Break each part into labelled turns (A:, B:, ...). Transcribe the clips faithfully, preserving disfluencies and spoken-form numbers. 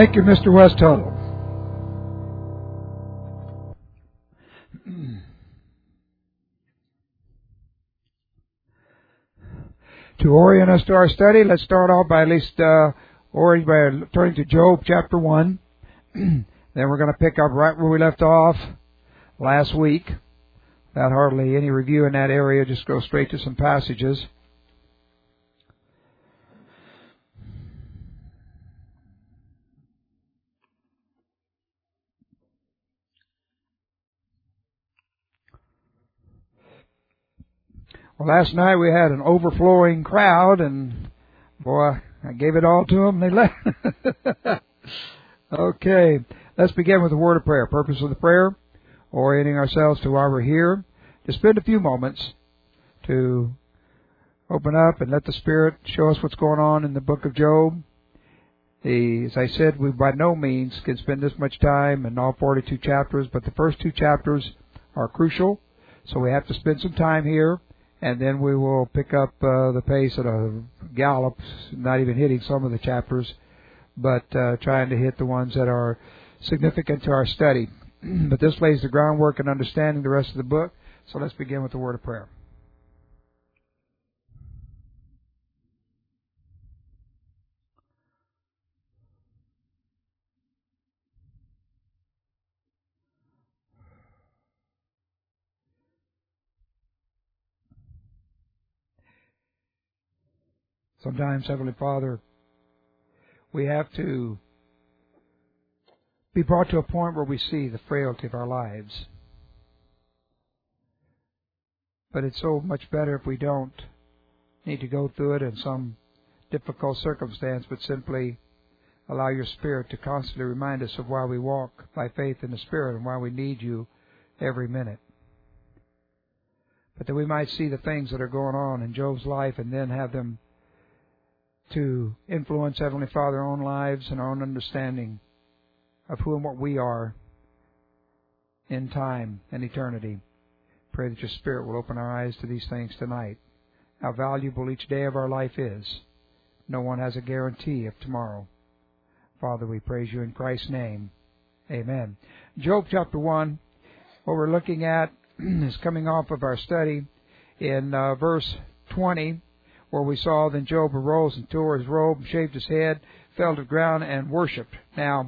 A: Thank you, Mister Westhuddle. To orient us to our study, let's start off by at least uh, orient by turning to Job chapter one. Then we're going to pick up right where we left off last week. Without hardly any review in that area, just go straight to some passages. Well, last night we had an overflowing crowd, and boy, I gave it all to them. They left. Okay, let's begin with a word of prayer. Purpose of the prayer, orienting ourselves to why we're here, to spend a few moments to open up and let the Spirit show us what's going on in the book of Job. The, as I said, we by no means can spend this much time in all forty-two chapters, but the first two chapters are crucial, so we have to spend some time here. And then we will pick up uh, the pace at a gallop, not even hitting some of the chapters, but uh, trying to hit the ones that are significant to our study. But this lays the groundwork in understanding the rest of the book. So let's begin with the word of prayer. Sometimes, Heavenly Father, we have to be brought to a point where we see the frailty of our lives. But it's so much better if we don't need to go through it in some difficult circumstance, but simply allow your Spirit to constantly remind us of why we walk by faith in the Spirit and why we need you every minute. But that we might see the things that are going on in Job's life and then have them to influence, Heavenly Father, our own lives and our own understanding of who and what we are in time and eternity. Pray that your Spirit will open our eyes to these things tonight. How valuable each day of our life is. No one has a guarantee of tomorrow. Father, we praise you in Christ's name. Amen. Job chapter one, what we're looking at is coming off of our study in uh, verse twenty, where we saw, then Job arose and tore his robe, shaved his head, fell to the ground, and worshipped. Now,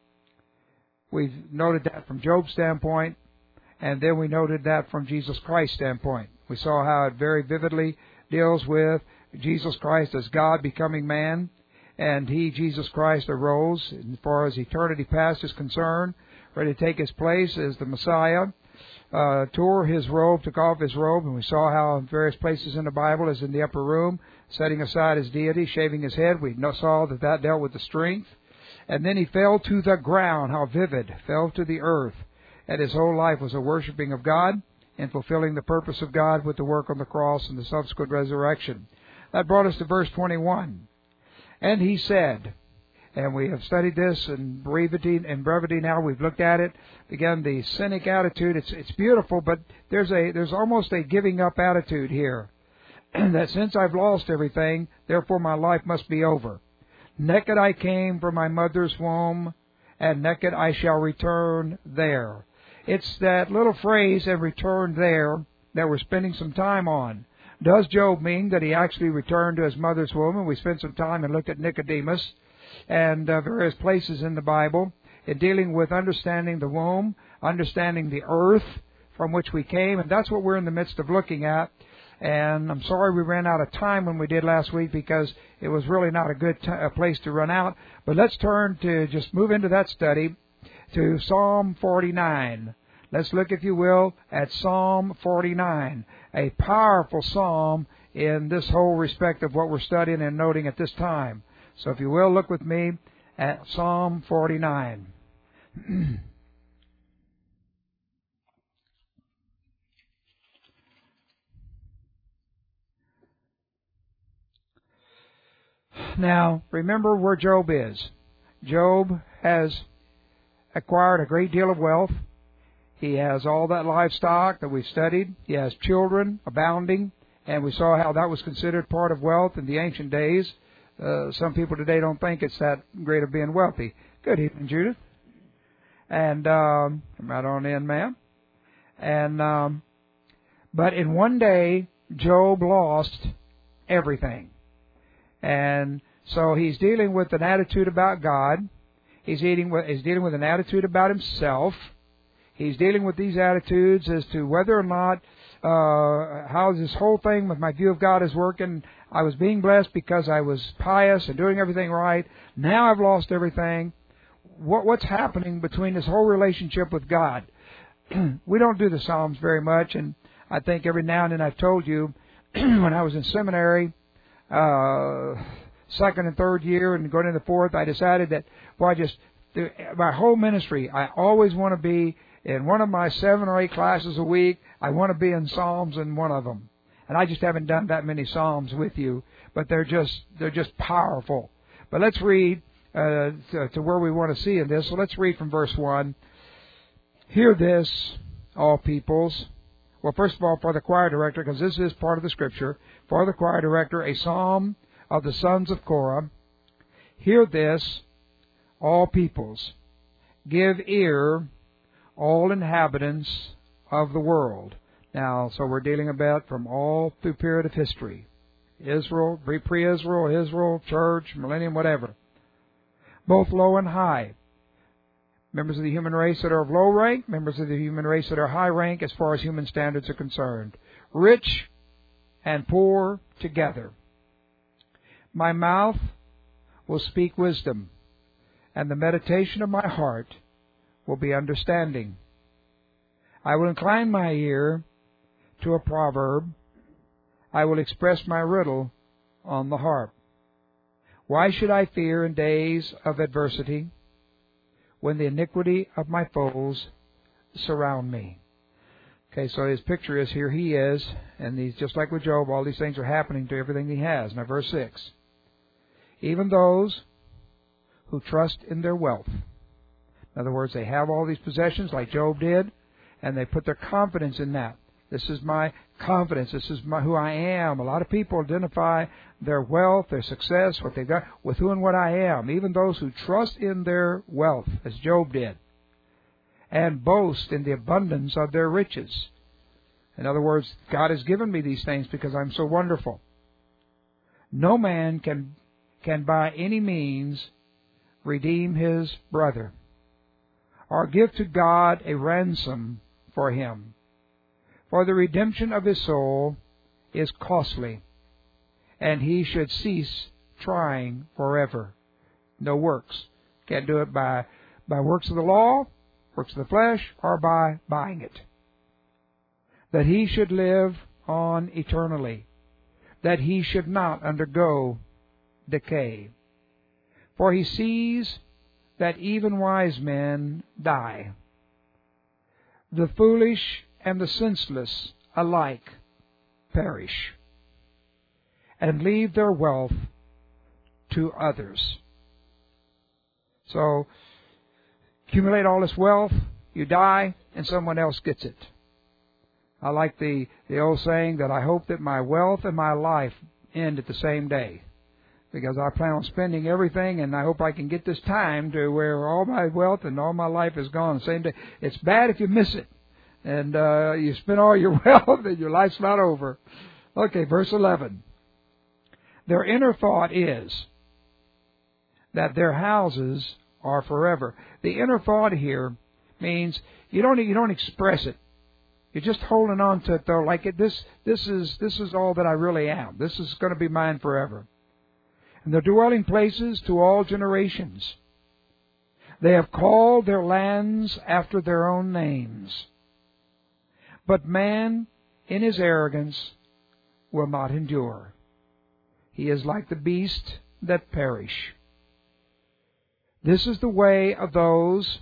A: we've noted that from Job's standpoint, and then we noted that from Jesus Christ's standpoint. We saw how it very vividly deals with Jesus Christ as God becoming man, and He, Jesus Christ, arose, as far as eternity past is concerned, ready to take His place as the Messiah. Uh, tore his robe, took off his robe, and we saw how in various places in the Bible, as in the upper room, setting aside his deity, shaving his head, we saw that that dealt with the strength. And then he fell to the ground, how vivid, fell to the earth. And his whole life was a worshiping of God and fulfilling the purpose of God with the work on the cross and the subsequent resurrection. That brought us to verse twenty-one. And he said, and we have studied this in brevity, in brevity now. We've looked at it. Again, the cynic attitude, it's it's beautiful, but there's a there's almost a giving up attitude here. That since I've lost everything, therefore my life must be over. Naked I came from my mother's womb, and naked I shall return there. It's that little phrase, and return there, that we're spending some time on. Does Job mean that he actually returned to his mother's womb? And we spent some time and looked at Nicodemus and uh, various places in the Bible in dealing with understanding the womb, understanding the earth from which we came, and that's what we're in the midst of looking at. And I'm sorry we ran out of time when we did last week because it was really not a good t- a place to run out. But let's turn to, just move into that study, to Psalm forty-nine. Let's look, if you will, at Psalm forty-nine, a powerful psalm in this whole respect of what we're studying and noting at this time. So if you will, look with me at Psalm forty-nine. Now, remember where Job is. Job has acquired a great deal of wealth. He has all that livestock that we've studied. He has children abounding, and we saw how that was considered part of wealth in the ancient days. Uh, some people today don't think it's that great of being wealthy. Good evening, Judith. And um, I'm right on in, ma'am. And um, but in one day, Job lost everything. And so he's dealing with an attitude about God. He's, eating with, he's dealing with an attitude about himself. He's dealing with these attitudes as to whether or not, uh, how this whole thing with my view of God is working. I was being blessed because I was pious and doing everything right. Now I've lost everything. What, what's happening between this whole relationship with God? We don't do the Psalms very much, and I think every now and then I've told you, when I was in seminary, uh, second and third year and going into the fourth, I decided that, well, I just, my whole ministry, I always want to be in one of my seven or eight classes a week. I want to be in Psalms in one of them. And I just haven't done that many Psalms with you, but they're just, they're just powerful. But let's read uh, to, to where we want to see in this. So let's read from verse one. Hear this, all peoples. Well, first of all, for the choir director, because this is part of the Scripture, for the choir director, a psalm of the sons of Korah. Hear this, all peoples. Give ear, all inhabitants of the world. Now, so we're dealing about from all through period of history. Israel, pre-Israel, Israel, church, millennium, whatever. Both low and high. Members of the human race that are of low rank, members of the human race that are high rank as far as human standards are concerned. Rich and poor together. My mouth will speak wisdom, and the meditation of my heart will be understanding. I will incline my ear to a proverb. I will express my riddle on the harp. Why should I fear in days of adversity, when the iniquity of my foes surround me? Okay, so his picture is here he is, and he's just like with Job, all these things are happening to everything he has. Now, verse six. Even those who trust in their wealth. In other words, they have all these possessions like Job did, and they put their confidence in that. This is my confidence. This is my, who I am. A lot of people identify their wealth, their success, what they've got, with who and what I am. Even those who trust in their wealth, as Job did, and boast in the abundance of their riches. In other words, God has given me these things because I'm so wonderful. No man can, can by any means redeem his brother, or give to God a ransom for him. For the redemption of his soul is costly, and he should cease trying forever. No works. Can't do it by, by works of the law, works of the flesh, or by buying it. That he should live on eternally, that he should not undergo decay. For he sees that even wise men die. The foolish and the senseless alike perish, and leave their wealth to others. So, accumulate all this wealth, you die, and someone else gets it. I like the, the old saying that I hope that my wealth and my life end at the same day, because I plan on spending everything, and I hope I can get this time to where all my wealth and all my life is gone the same day. It's bad if you miss it, and uh, you spend all your wealth and your life's not over. Okay, verse eleven. Their inner thought is that their houses are forever. The inner thought here means you don't you don't express it. You're just holding on to it though, like it, this this is this is all that I really am. This is going to be mine forever. And their dwelling places to all generations. They have called their lands after their own names. But man, in his arrogance, will not endure. He is like the beasts that perish. This is the way of those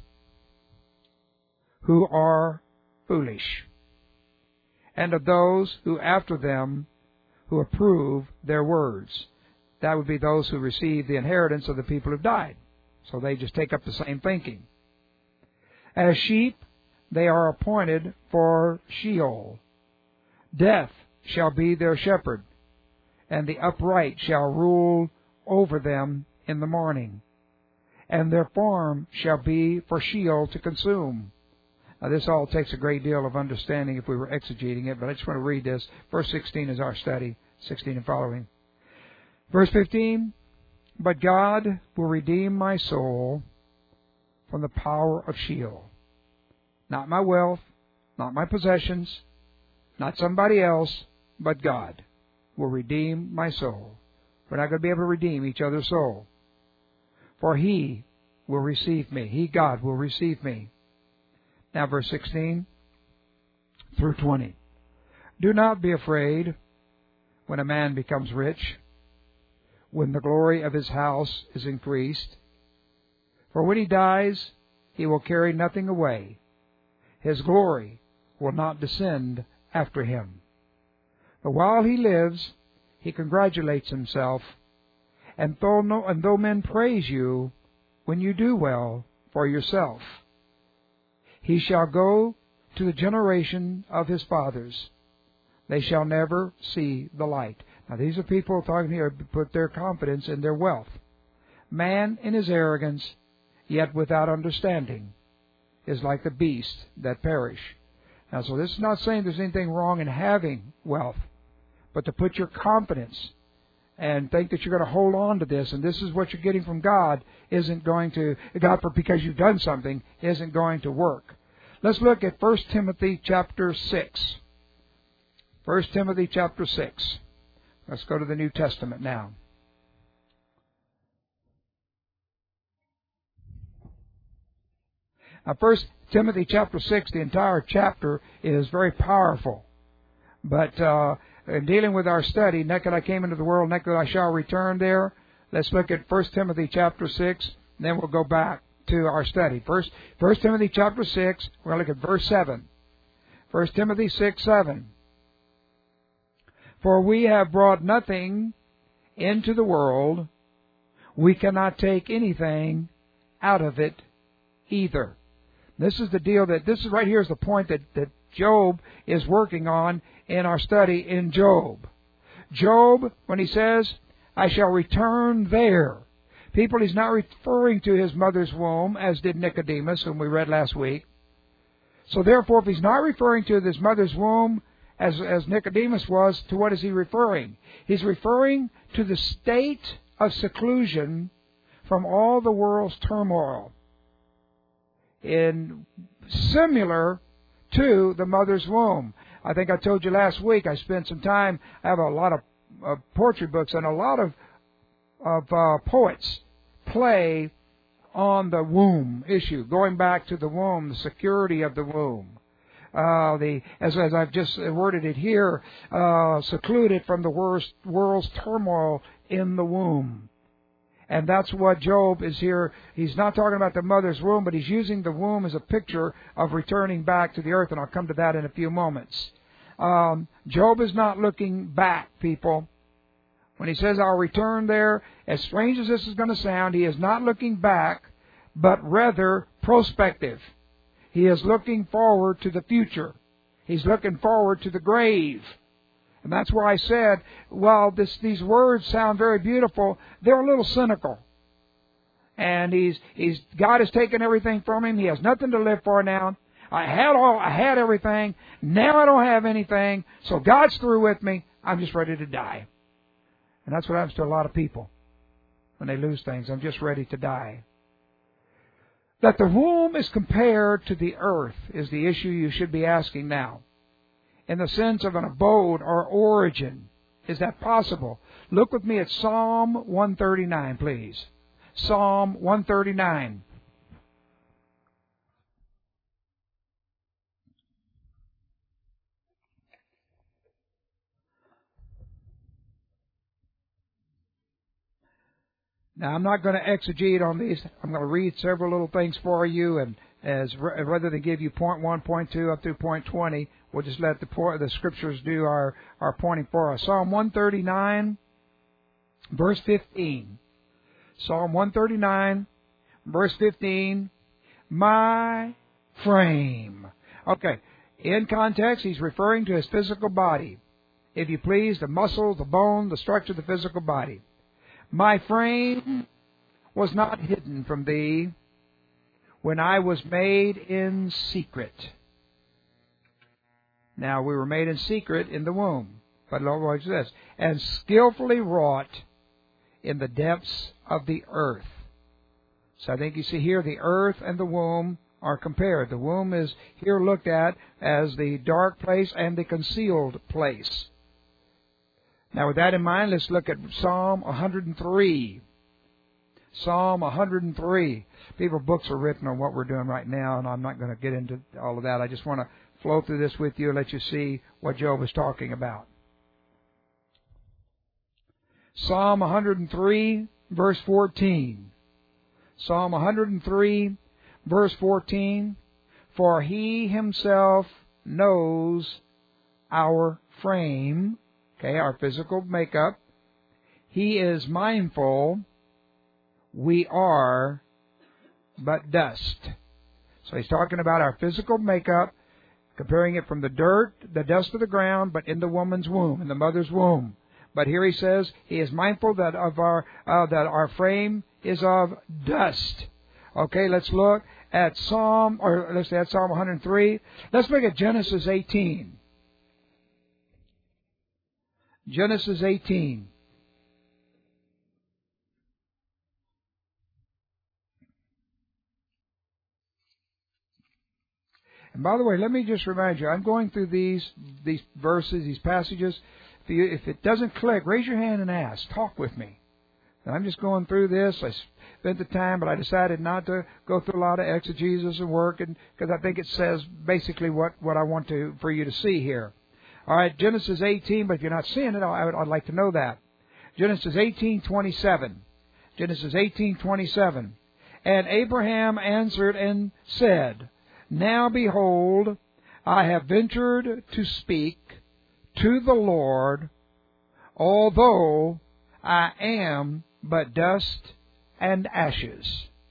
A: who are foolish, and of those who after them who approve their words. That would be those who receive the inheritance of the people who've died. So they just take up the same thinking. As sheep, they are appointed for Sheol. Death shall be their shepherd, and the upright shall rule over them in the morning. and their form shall be for Sheol to consume. Now, this all takes a great deal of understanding if we were exegeting it, but I just want to read this. Verse sixteen is our study, sixteen and following. Verse fifteen, but God will redeem my soul from the power of Sheol. Not my wealth, not my possessions, not somebody else, but God will redeem my soul. We're not going to be able to redeem each other's soul. For He will receive me. He, God, will receive me. Now, verse sixteen through twenty. Do not be afraid when a man becomes rich, when the glory of his house is increased. For when he dies, he will carry nothing away. His glory will not descend after him. But while he lives, he congratulates himself, and though, no, and though men praise you when you do well for yourself, he shall go to the generation of his fathers. They shall never see the light. Now, these are people talking here who put their confidence in their wealth. Man in his arrogance, yet without understanding, is like the beasts that perish. Now, so this is not saying there's anything wrong in having wealth, but to put your confidence and think that you're going to hold on to this, and this is what you're getting from God, isn't going to, God, for because you've done something, isn't going to work. Let's look at First Timothy chapter six. First Timothy chapter six. Let's go to the New Testament now. Now, First Timothy chapter six, the entire chapter is very powerful. But uh, in dealing with our study, naked I came into the world, naked I shall return there. Let's look at First Timothy chapter six, and then we'll go back to our study. First, First Timothy chapter six, we're going to look at verse seven. First Timothy six, seven. For we have brought nothing into the world, we cannot take anything out of it either. This is the deal that, this is right here is the point that, that Job is working on in our study in Job. Job, when he says, I shall return there, people, he's not referring to his mother's womb, as did Nicodemus, whom we read last week. So therefore, if he's not referring to his mother's womb, as, as Nicodemus was, to what is he referring? He's referring to the state of seclusion from all the world's turmoil, in similar to the mother's womb. I think I told you last week, I spent some time, I have a lot of uh, poetry books, and a lot of, of uh, poets play on the womb issue, going back to the womb, the security of the womb. Uh, the as, as I've just worded it here, uh, secluded from the worst, world's turmoil in the womb. And that's what Job is here. He's not talking about the mother's womb, but he's using the womb as a picture of returning back to the earth, and I'll come to that in a few moments. Um, Job is not looking back, people. When he says, I'll return there, as strange as this is going to sound, he is not looking back, but rather prospective. He is looking forward to the future. He's looking forward to the grave. And that's why I said, well, this, these words sound very beautiful, they're a little cynical. And he's, he's, God has taken everything from him. He has nothing to live for now. I had all, I had everything. Now I don't have anything. So God's through with me. I'm just ready to die. And that's what happens to a lot of people when they lose things. I'm just ready to die. That the womb is compared to the earth is the issue you should be asking now. In the sense of an abode or origin. Is that possible? Look with me at Psalm one thirty-nine, please. Psalm one thirty-nine. Now, I'm not going to exegete on these. I'm going to read several little things for you, and as rather than give you point one, point two, up through point twenty, we'll just let the the scriptures do our, our pointing for us. Psalm one thirty-nine, verse fifteen. Psalm one thirty-nine, verse fifteen. My frame. Okay, in context, he's referring to his physical body. If you please, the muscle, the bone, the structure of the physical body. My frame was not hidden from thee when I was made in secret. Now, we were made in secret in the womb. But Lord, what is this? And skillfully wrought in the depths of the earth. So I think you see here the earth and the womb are compared. The womb is here looked at as the dark place and the concealed place. Now, with that in mind, let's look at Psalm one hundred three. Psalm one hundred three. People, books are written on what we're doing right now, and I'm not going to get into all of that. I just want to flow through this with you and let you see what Job is talking about. Psalm one hundred three, verse fourteen. Psalm one hundred three, verse fourteen. For He Himself knows our frame, okay, our physical makeup. He is mindful we are but dust. So he's talking about our physical makeup, comparing it from the dirt, the dust of the ground, but in the woman's womb, in the mother's womb. But here he says he is mindful that of our uh, that our frame is of dust. Okay, let's look at Psalm, or let's say at Psalm one hundred three. Let's look at Genesis eighteen. Genesis eighteen. And by the way, let me just remind you, I'm going through these these verses, these passages. If, you, if it doesn't click, raise your hand and ask. Talk with me. And I'm just going through this. I spent the time, but I decided not to go through a lot of exegesis and work, and because I think it says basically what, what I want to for you to see here. All right, Genesis eighteen, but if you're not seeing it, I would, I'd like to know that. Genesis eighteen twenty-seven. Genesis eighteen twenty-seven. And Abraham answered and said, Now behold, I have ventured to speak to the Lord, although I am but dust and ashes.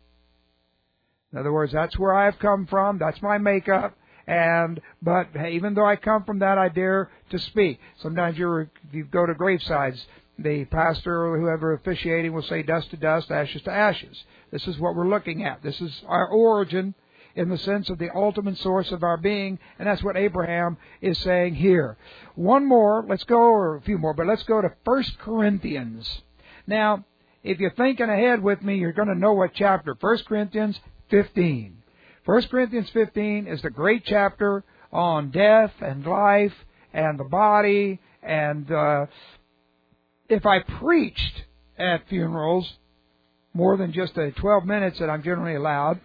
A: In other words, that's where I have come from. That's my makeup. And but hey, even though I come from that, I dare to speak. Sometimes you're, if you go to gravesides, the pastor or whoever officiating will say dust to dust, ashes to ashes. This is what we're looking at. This is our origin in the sense of the ultimate source of our being, and that's what Abraham is saying here. One more, let's go, or a few more, but let's go to First Corinthians. Now, if you're thinking ahead with me, you're going to know what chapter. First Corinthians fifteen. First Corinthians fifteen is the great chapter on death and life and the body. And uh, if I preached at funerals more than just the twelve minutes that I'm generally allowed,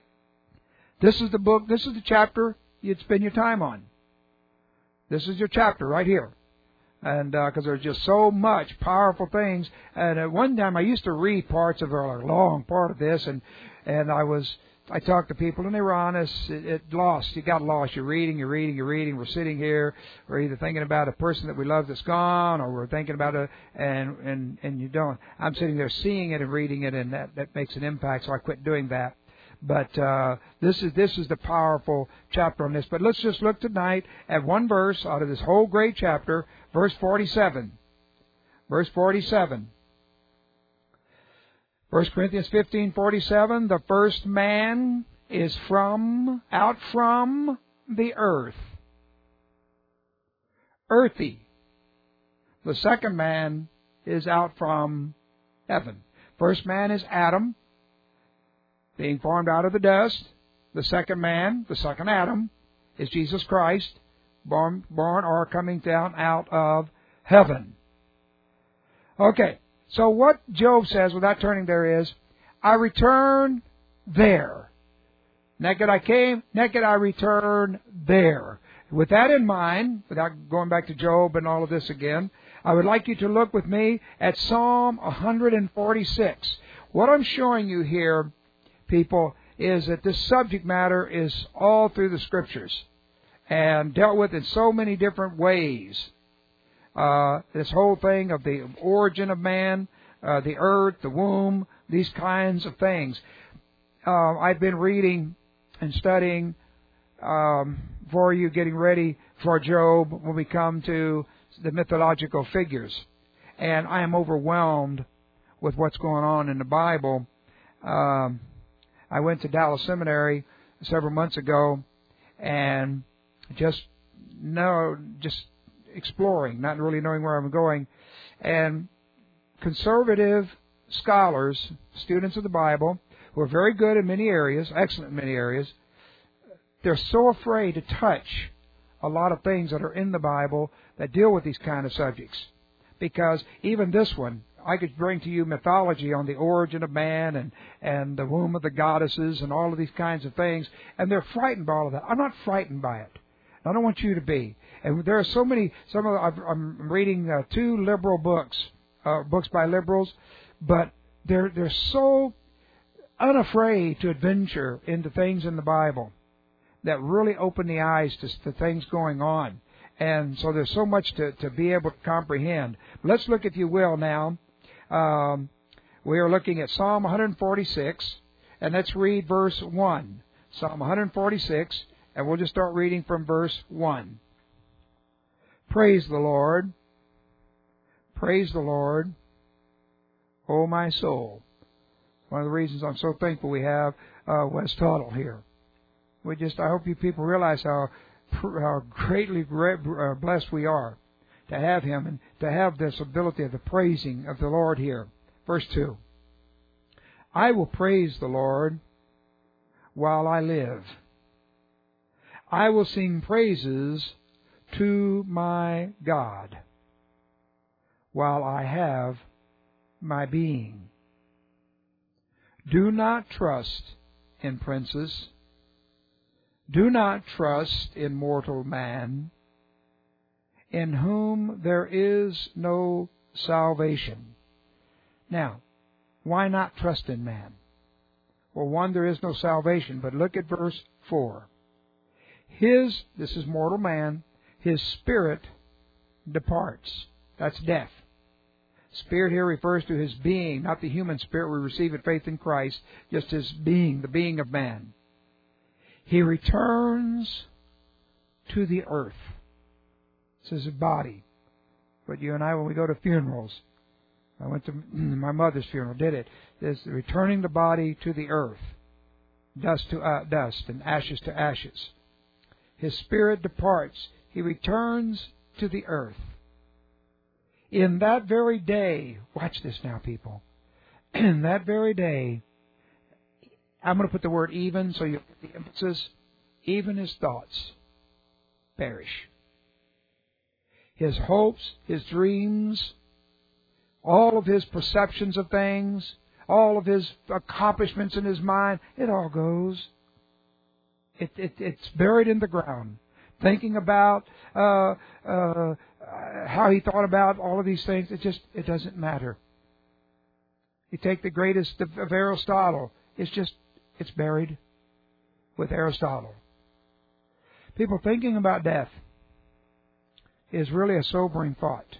A: this is the book, this is the chapter you'd spend your time on. This is your chapter right here. And because uh, there's just so much powerful things. And at one time I used to read parts of a long part of this, and and I was I talked to people and they were honest. It, it lost. You got lost. You're reading, you're reading, you're reading. We're sitting here. We're either thinking about a person that we love that's gone, or we're thinking about a and and and you don't. I'm sitting there seeing it and reading it, and that that makes an impact. So I quit doing that. But uh, this is this is the powerful chapter on this. But let's just look tonight at one verse out of this whole great chapter, verse forty-seven. Verse forty-seven. First Corinthians fifteen forty-seven. The first man is from out from the earth, earthy. The second man is out from heaven. First man is Adam, being formed out of the dust. The second man, the second Adam, is Jesus Christ, born, born or coming down out of heaven. Okay, so what Job says without turning there is, I return there. Naked I came, naked I return there. With that in mind, without going back to Job and all of this again, I would like you to look with me at Psalm one forty-six. What I'm showing you here, people, is that this subject matter is all through the Scriptures and dealt with in so many different ways. Uh, this whole thing of the origin of man, uh, the earth, the womb, these kinds of things. Uh, I've been reading and studying um, for you, getting ready for Job when we come to the mythological figures. And I am overwhelmed with what's going on in the Bible. Um, I went to Dallas Seminary several months ago, and just no, just exploring, not really knowing where I'm going, and conservative scholars, students of the Bible, who are very good in many areas, excellent in many areas, they're so afraid to touch a lot of things that are in the Bible that deal with these kind of subjects. Because even this one, I could bring to you mythology on the origin of man and, and the womb of the goddesses and all of these kinds of things, and they're frightened by all of that. I'm not frightened by it. I don't want you to be. And there are so many, some of, I'm reading uh, two liberal books, uh, books by liberals, but they're, they're so unafraid to adventure into things in the Bible that really open the eyes to, to things going on. And so there's so much to, to be able to comprehend. Let's look, if you will, now. Um, we are looking at Psalm one forty-six, and let's read verse one. Psalm one forty-six, and we'll just start reading from verse one. Praise the Lord. Praise the Lord, O my soul. One of the reasons I'm so thankful we have uh, Wes Tuttle here. We just, I hope you people realize how how greatly blessed we are to have him and to have this ability of the praising of the Lord here. Verse two. I will praise the Lord while I live. I will sing praises to my God while I have my being. Do not trust in princes. Do not trust in mortal man, in whom there is no salvation. Now, why not trust in man? Well, one, there is no salvation, but look at verse four. His, this is mortal man, his spirit departs. That's death. Spirit here refers to his being, not the human spirit we receive at faith in Christ, just his being, the being of man. He returns to the earth. This is a body. But you and I, when we go to funerals, I went to my mother's funeral, did it. There's returning the body to the earth. Dust to uh, dust and ashes to ashes. His spirit departs. He returns to the earth. In that very day, watch this now, people. In that very day, I'm going to put the word even, so you get the emphasis. Even his thoughts perish. His hopes, his dreams, all of his perceptions of things, all of his accomplishments in his mind, it all goes. It, it, it's buried in the ground. Thinking about uh, uh, how he thought about all of these things, it just it doesn't matter. You take the greatest of, of Aristotle, it's just It's buried with Aristotle. People thinking about death is really a sobering thought.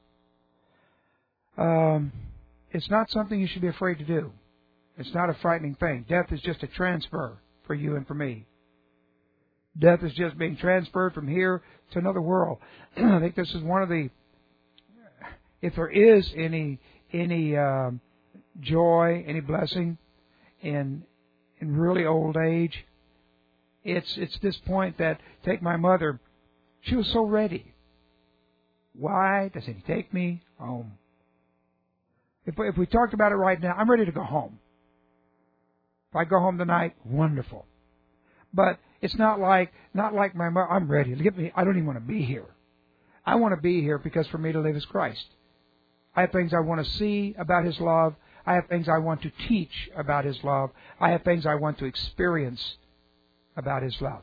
A: Um, it's not something you should be afraid to do. It's not a frightening thing. Death is just a transfer for you and for me. Death is just being transferred from here to another world. I think this is one of the, if there is any any um, joy, any blessing in in really old age, it's it's this point that, take my mother, she was so ready. Why doesn't he take me home? If, if we talked about it right now, I'm ready to go home. If I go home tonight, wonderful. But it's not like not like my mother. I'm ready. Get me. I don't even want to be here. I want to be here because for me to live is Christ. I have things I want to see about His love. I have things I want to teach about His love. I have things I want to experience about His love.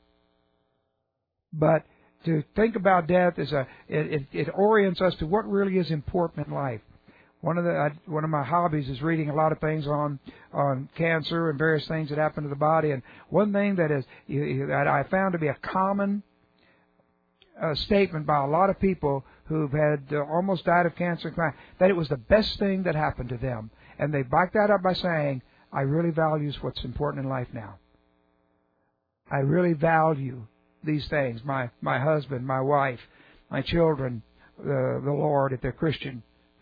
A: But to think about death is a it, it, it orients us to what really is important in life. One of the I, one of my hobbies is reading a lot of things on on cancer and various things that happen to the body. And one thing that is that I found to be a common uh, statement by a lot of people who've had uh, almost died of cancer, that it was the best thing that happened to them. And they back that up by saying, "I really value what's important in life now. I really value these things: my my husband, my wife, my children, the the Lord if they're Christian."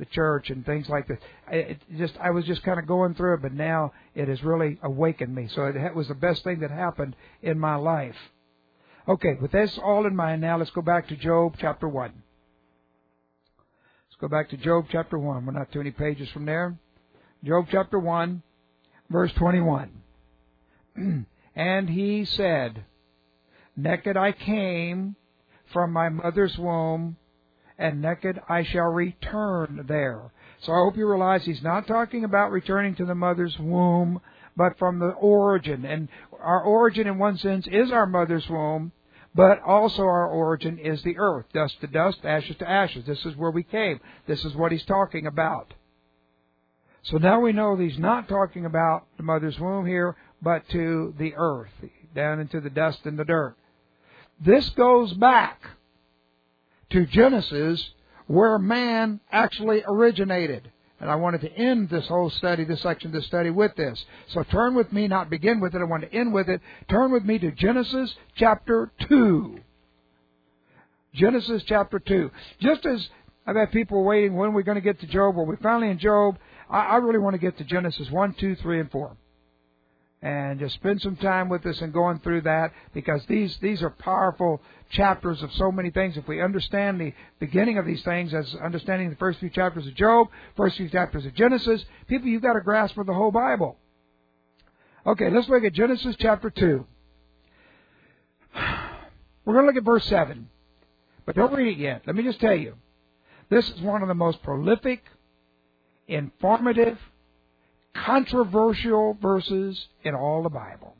A: the church and things like that. It just I was just kind of going through it, but now it has really awakened me. So it was the best thing that happened in my life. Okay, with this all in mind now, let's go back to Job chapter one. Let's go back to Job chapter one. We're not too many pages from there. Job chapter one, verse twenty-one. And he said, naked I came from my mother's womb, and naked I shall return there. So I hope you realize he's not talking about returning to the mother's womb, but from the origin. And our origin, in one sense, is our mother's womb, but also our origin is the earth. Dust to dust, ashes to ashes. This is where we came. This is what he's talking about. So now we know that he's not talking about the mother's womb here, but to the earth, down into the dust and the dirt. This goes back to Genesis, where man actually originated. And I wanted to end this whole study, this section of the study, with this. So turn with me, not begin with it, I want to end with it. Turn with me to Genesis chapter two. Genesis chapter two. Just as I've had people waiting, when are we going to get to Job? Well, we're finally in Job. I, I really want to get to Genesis one, two, three, and four. And just spend some time with us and going through that, because these these are powerful chapters of so many things. If we understand the beginning of these things as understanding the first few chapters of Job, first few chapters of Genesis, people, you've got a grasp of the whole Bible. Okay, let's look at Genesis chapter two. We're going to look at verse seven. But don't read it yet. Let me just tell you, this is one of the most prolific, informative, controversial verses in all the Bible.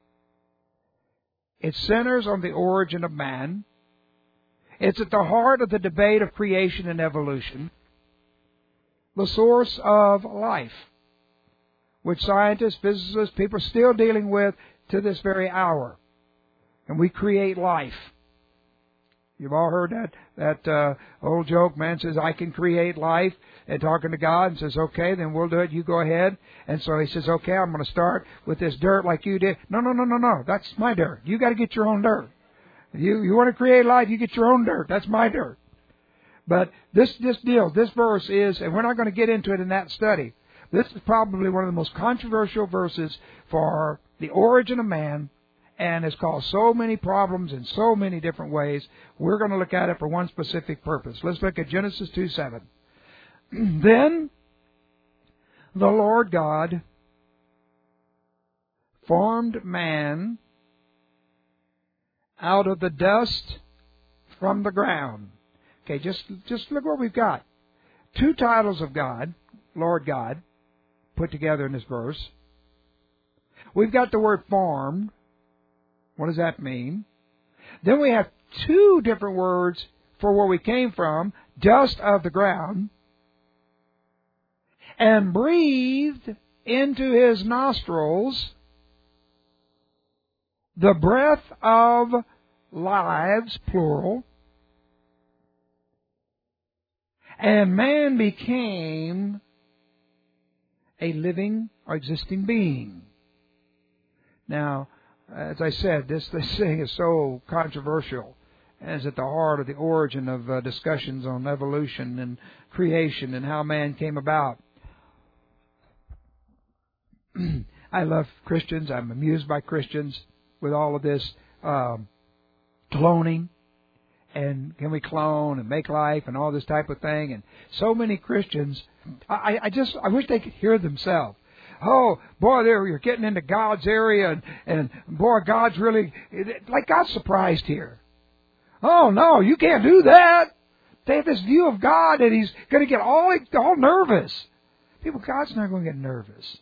A: It centers on the origin of man. It's at the heart of the debate of creation and evolution, the source of life, which scientists, physicists, people are still dealing with to this very hour. And we create life. You've all heard that that uh, old joke, man says, I can create life, and talking to God, and says, okay, then we'll do it, you go ahead. And so he says, okay, I'm going to start with this dirt like you did. No, no, no, no, no, that's my dirt. You got to get your own dirt. You you want to create life, you get your own dirt. That's my dirt. But this, this deal, this verse is, and we're not going to get into it in that study, this is probably one of the most controversial verses for the origin of man, and has caused so many problems in so many different ways. We're going to look at it for one specific purpose. Let's look at Genesis two seven. Then the Lord God formed man out of the dust from the ground. Okay, just, just look what we've got. Two titles of God, Lord God, put together in this verse. We've got the word formed. What does that mean? Then we have two different words for where we came from, dust of the ground, and breathed into his nostrils the breath of lives, plural, and man became a living or existing being. Now, as I said, this, this thing is so controversial, and is at the heart of the origin of uh, discussions on evolution and creation and how man came about. I love Christians. I'm amused by Christians with all of this um, cloning, and can we clone and make life and all this type of thing. And so many Christians, I, I just I wish they could hear themselves. Oh, boy, there you're getting into God's area, and, and boy, God's really, like God's surprised here. Oh, no, you can't do that. They have this view of God, and He's going to get all, all nervous. People, God's not going to get nervous.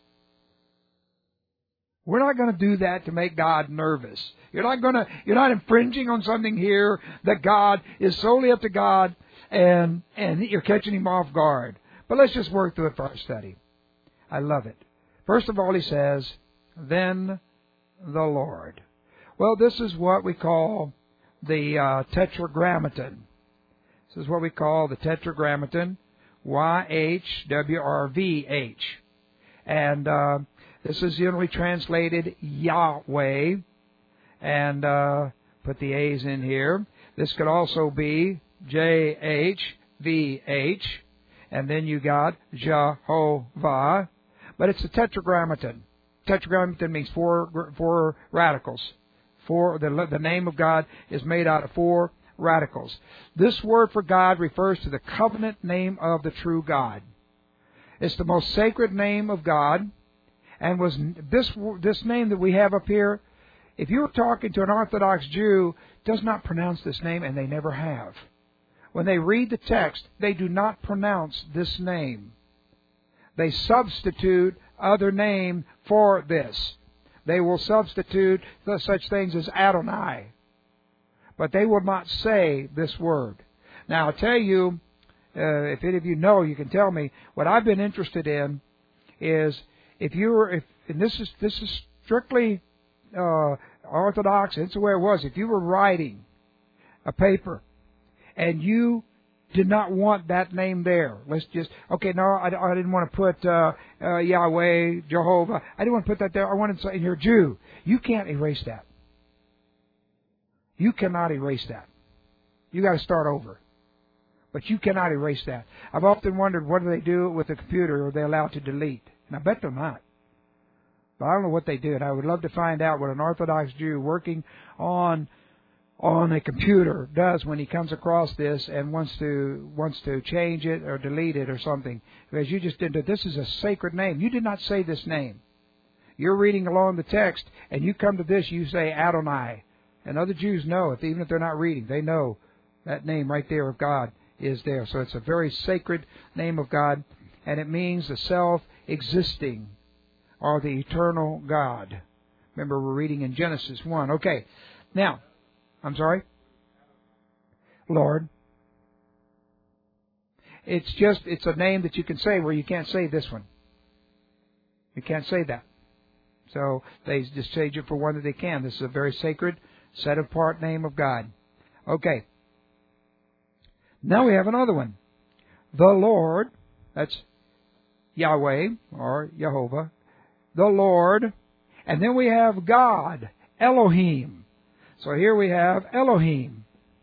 A: We're not going to do that to make God nervous. You're not going to, you're not infringing on something here that God is solely up to God, and, and you're catching Him off guard. But let's just work through it for our study. I love it. First of all, he says, then the Lord. Well, this is what we call the uh, Tetragrammaton. This is what we call the Tetragrammaton, Y H W R V H. And uh, this is generally translated Yahweh. And uh, put the A's in here. This could also be J H V H. and then you got Jehovah, but it's a tetragrammaton. Tetragrammaton means four four radicals. Four, the, the name of God is made out of four radicals. This word for God refers to the covenant name of the true God. It's the most sacred name of God, and was this this name that we have up here. If you were talking to an Orthodox Jew, does not pronounce this name, and they never have. When they read the text, they do not pronounce this name. They substitute other name for this. They will substitute such things as Adonai. But they will not say this word. Now, I'll tell you, uh, if any of you know, you can tell me, what I've been interested in is, if you were, if, and this is, this is strictly uh, Orthodox, it's the way it was, if you were writing a paper, and you did not want that name there. Let's just, okay, no, I, I didn't want to put uh, uh, Yahweh, Jehovah. I didn't want to put that there. I wanted to say, you're a Jew. You can't erase that. You cannot erase that. You got to start over. But you cannot erase that. I've often wondered, what do they do with the computer? Are they allowed to delete? And I bet they're not. But I don't know what they do. And I would love to find out what an Orthodox Jew working on on a computer does when he comes across this and wants to wants to change it or delete it or something. Because you just didn't. This is a sacred name. You did not say this name. You're reading along the text, and you come to this, you say Adonai. And other Jews know it, even if they're not reading. They know that name right there of God is there. So it's a very sacred name of God, and it means the self-existing or the eternal God. Remember, we're reading in Genesis one. Okay, now, I'm sorry? Lord. It's just, it's a name that you can say where you can't say this one. You can't say that. So they just change it for one that they can. This is a very sacred, set-apart name of God. Okay. Now we have another one. The Lord, that's Yahweh or Jehovah. The Lord. And then we have God, Elohim. So here we have Elohim.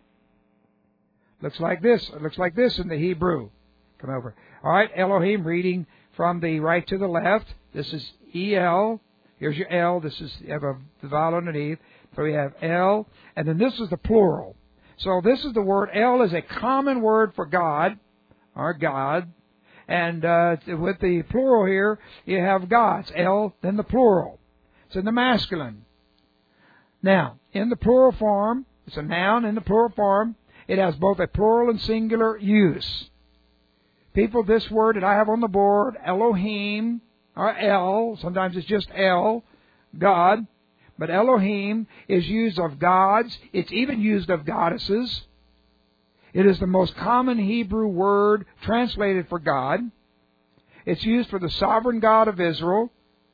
A: Looks like this. It looks like this in the Hebrew. Come over. All right, Elohim, reading from the right to the left. This is E L. Here's your L. This is, you have a vowel underneath. So we have L. And then this is the plural. So this is the word. L is a common word for God, or God. And uh, with the plural here, you have gods. L, then the plural. It's in the masculine. Now, in the plural form, it's a noun in the plural form. It has both a plural and singular use. People, this word that I have on the board, Elohim, or El, sometimes it's just El, God. But Elohim is used of gods. It's even used of goddesses. It is the most common Hebrew word translated for God. It's used for the sovereign God of Israel.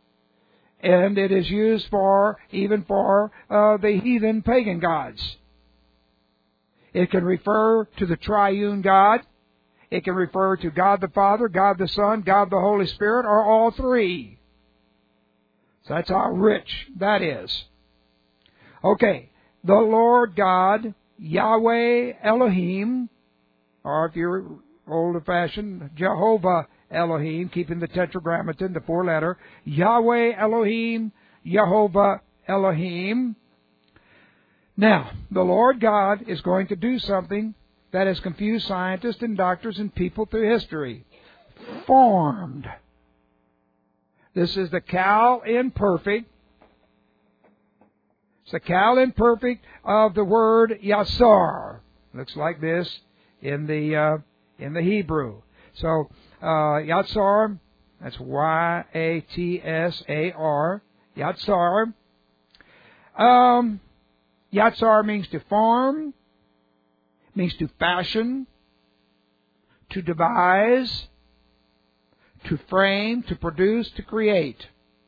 A: And it is used for, even for, uh, the heathen pagan gods. It can refer to the triune God. It can refer to God the Father, God the Son, God the Holy Spirit, or all three. So that's how rich that is. Okay. The Lord God, Yahweh Elohim, or if you're old-fashioned, Jehovah Elohim, keeping the tetragrammaton, the four-letter, Yahweh Elohim, Jehovah Elohim. Now, the Lord God is going to do something that has confused scientists and doctors and people through history. Formed. This is the Qal imperfect. It's the Qal imperfect of the word Yatsar. Looks like this in the uh, in the Hebrew. So, uh, Yatsar, that's Y A T S A R, Yatsar. Um, Yatsar means to form, means to fashion, to devise, to frame, to produce, to create.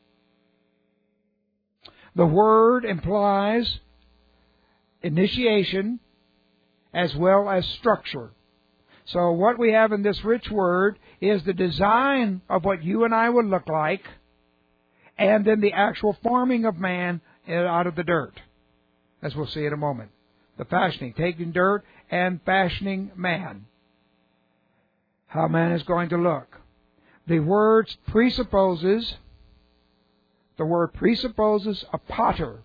A: The word implies initiation as well as structure. So what we have in this rich word is the design of what you and I would look like, and then the actual forming of man out of the dirt, as we'll see in a moment. The fashioning, taking dirt and fashioning man. how man is going to look. The word presupposes, the word presupposes a potter,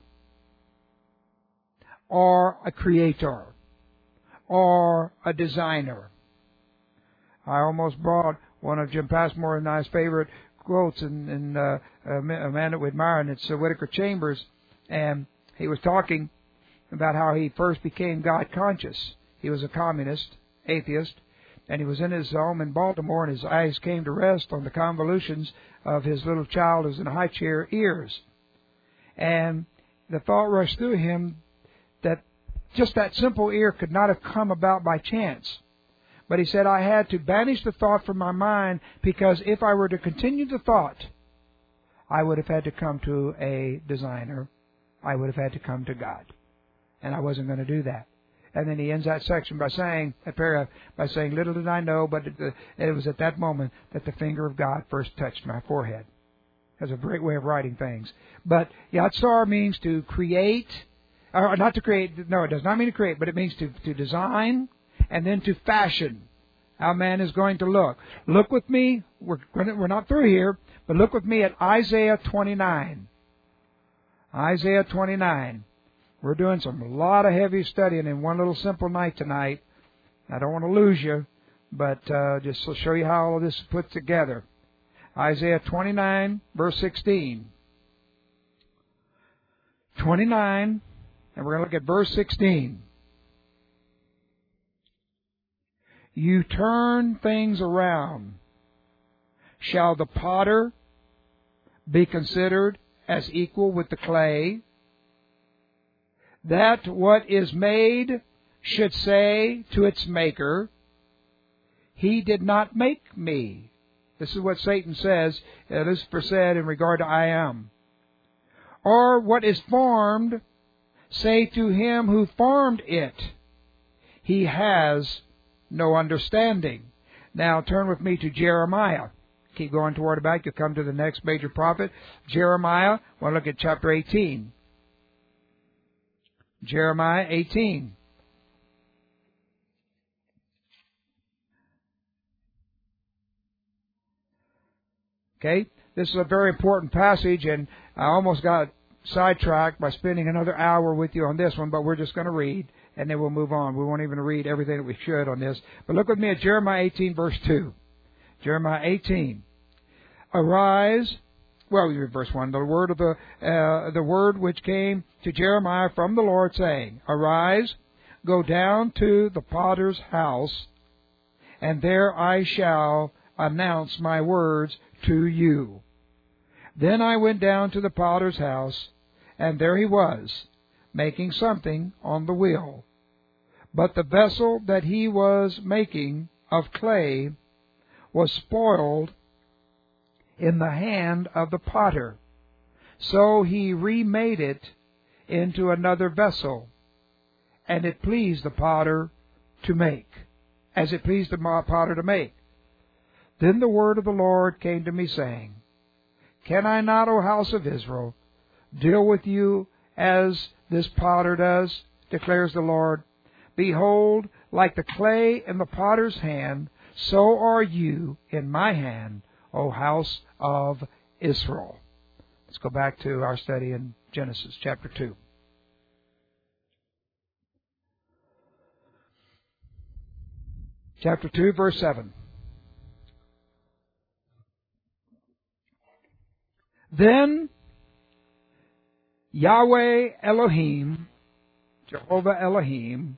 A: or a creator, or a designer. I almost brought one of Jim Passmore and I's favorite quotes in, in uh, a man that we admire, and it's uh, Whittaker Chambers, and he was talking about how he first became God conscious. He was a communist, atheist, and he was in his home in Baltimore, and his eyes came to rest on the convolutions of his little child who's in a high chair ears. And the thought rushed through him that just that simple ear could not have come about by chance. But he said, I had to banish the thought from my mind, because if I were to continue the thought, I would have had to come to a designer. I would have had to come to God. And I wasn't going to do that. And then he ends that section by saying, that paragraph, by saying, little did I know, but it, it was at that moment that the finger of God first touched my forehead. That's a great way of writing things. But Yatsar means to create, or not to create, no, it does not mean to create, but it means to, to design and then to fashion how man is going to look. Look with me, we're, we're not through here, but look with me at Isaiah twenty-nine. Isaiah twenty-nine. We're doing some a lot of heavy studying in one little simple night tonight. I don't want to lose you, but uh, just to show you how all of this is put together. Isaiah twenty-nine, verse sixteen. twenty-nine, and we're going to look at verse sixteen. You turn things around. Shall the potter be considered as equal with the clay? That what is made should say to its maker, He did not make me. This is what Satan says, uh, Lucifer said in regard to I am. Or what is formed, say to him who formed it, He has no understanding. Now turn with me to Jeremiah. Keep going toward the back. You'll come to the next major prophet, Jeremiah. We'll look at chapter eighteen. Jeremiah eighteen. Okay, this is a very important passage, and I almost got sidetracked by spending another hour with you on this one, but we're just going to read, and then we'll move on. We won't even read everything that we should on this. But look with me at Jeremiah eighteen, verse two. Jeremiah eighteen. Arise. Well, verse one, the word of the uh, the word which came to Jeremiah from the Lord, saying, Arise, go down to the potter's house, and there I shall announce my words to you. Then I went down to the potter's house, and there he was, making something on the wheel. But the vessel that he was making of clay was spoiled in the hand of the potter. So he remade it into another vessel, and it pleased the potter to make, as it pleased the potter to make. Then the word of the Lord came to me, saying, Can I not, O house of Israel, deal with you as this potter does, declares the Lord? Behold, like the clay in the potter's hand, so are you in my hand, O house of Israel. Let's go back to our study in Genesis chapter two. Chapter two, verse seven. Then Yahweh Elohim, Jehovah Elohim,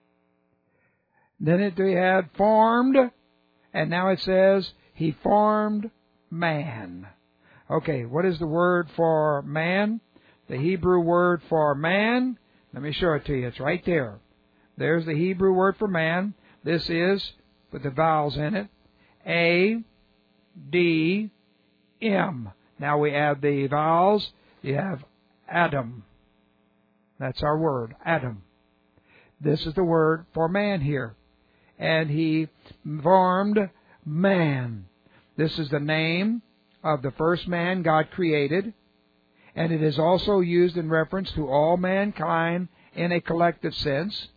A: then it we had formed, and now it says, He formed man. Okay, what is the word for man? The Hebrew word for man, let me show it to you. It's right there. There's the Hebrew word for man. This is, with the vowels in it, A, D, M. Now we add the vowels. You have Adam. That's our word, Adam. This is the word for man here. And he formed man. This is the name of the first man God created, and it is also used in reference to all mankind in a collective sense.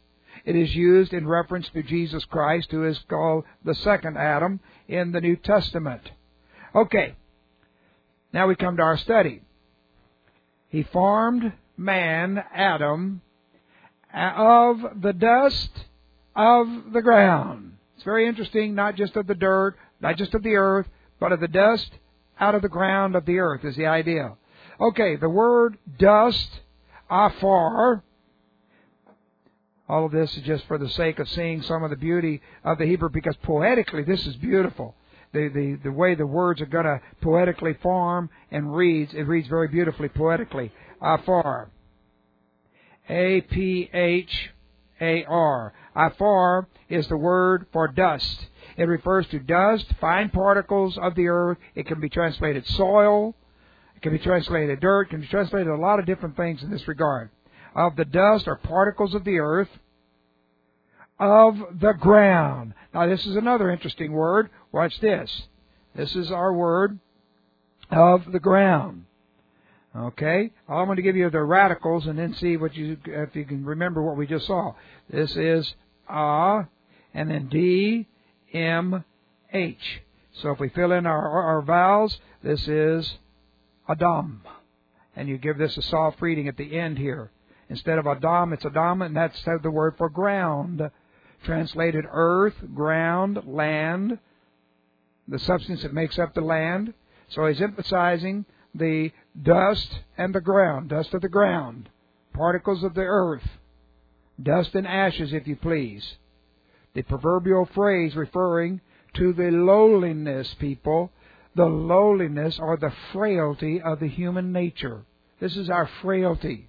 A: It is used in reference to Jesus Christ, who is called the second Adam in the New Testament. Okay, now we come to our study. He formed man, Adam, of the dust of the ground. It's very interesting, not just of the dirt, not just of the earth, but of the dust out of the ground of the earth is the idea. Okay, the word dust, afar. All of this is just for the sake of seeing some of the beauty of the Hebrew, because poetically this is beautiful. The, the, the way the words are going to poetically form and reads, it reads very beautifully poetically. Afar. A P H A R. Afar is the word for dust. It refers to dust, fine particles of the earth. It can be translated soil. It can be translated dirt. It can be translated a lot of different things in this regard. Of the dust or particles of the earth, of the ground. Now this is another interesting word. Watch this. This is our word, of the ground. Okay? I'm going to give you the radicals and then see what you, if you can remember what we just saw. This is A, and then D, M, H. So if we fill in our, our vowels, this is Adam. And you give this a soft reading at the end here. Instead of Adam, it's Adam, and that's the word for ground. Translated earth, ground, land, the substance that makes up the land. So he's emphasizing the dust and the ground, dust of the ground, particles of the earth, dust and ashes, if you please. The proverbial phrase referring to the lowliness, people, the lowliness or the frailty of the human nature. This is our frailty.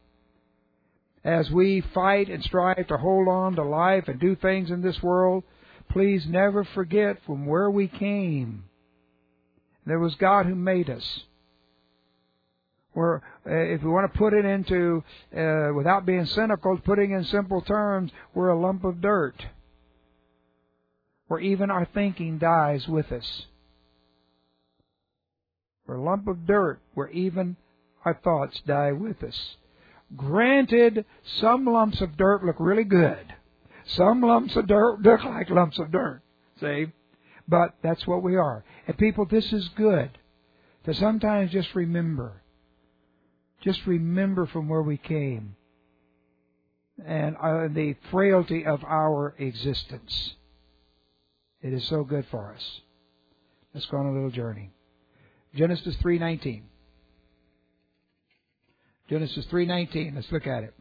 A: As we fight and strive to hold on to life and do things in this world, please never forget from where we came. There was God who made us. Where, uh, if we want to put it into, uh, without being cynical, putting in simple terms, we're a lump of dirt. Where even our thinking dies with us. We're a lump of dirt where even our thoughts die with us. Granted, some lumps of dirt look really good. Some lumps of dirt look like lumps of dirt. See? But that's what we are. And people, this is good. To sometimes just remember. Just remember from where we came. And uh, the frailty of our existence. It is so good for us. Let's go on a little journey. Genesis three nineteen. Genesis three nineteen. Let's look at it.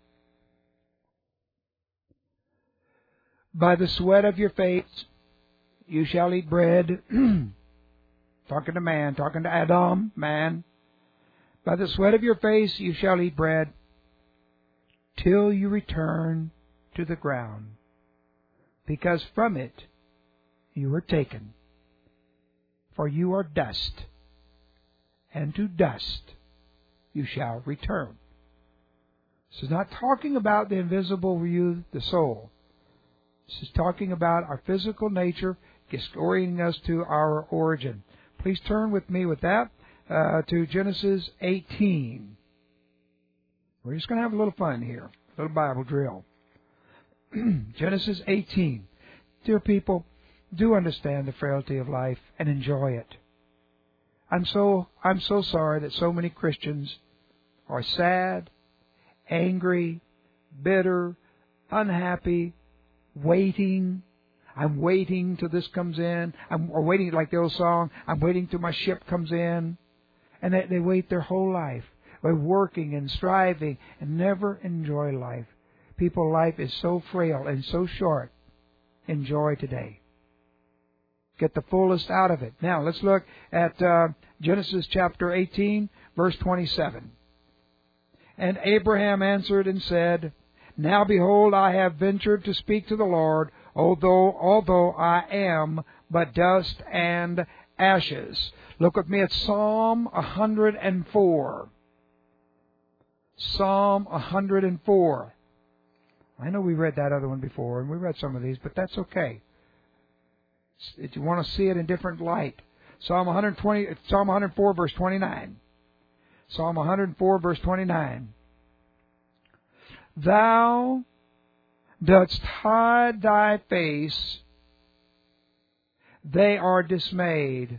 A: By the sweat of your face you shall eat bread. Talking to man, talking to Adam, man. By the sweat of your face you shall eat bread till you return to the ground, because from it you were taken. For you are dust, and to dust you shall return. This is not talking about the invisible you, the soul. This is talking about our physical nature, just orienting us to our origin. Please turn with me with that uh, to Genesis eighteen. We're just going to have a little fun here, a little Bible drill. Genesis eighteen. Dear people, do understand the frailty of life and enjoy it. I'm so I'm so sorry that so many Christians are sad, angry, bitter, unhappy, waiting. I'm waiting till this comes in. I'm or waiting like the old song. I'm waiting till my ship comes in. And they, they wait their whole life by working and striving and never enjoy life. People, life is so frail and so short. Enjoy today. Get the fullest out of it. Now, let's look at uh, Genesis chapter eighteen, verse twenty-seven. And Abraham answered and said, Now behold, I have ventured to speak to the Lord, although although I am but dust and ashes. Look with me at Psalm one hundred four. Psalm one hundred four. I know we read that other one before, and we read some of these, but that's okay. If you want to see it in different light. Psalm one hundred twenty, Psalm one hundred four, verse twenty-nine. Psalm one hundred four, verse twenty-nine. Thou, dost hide thy face, they are dismayed.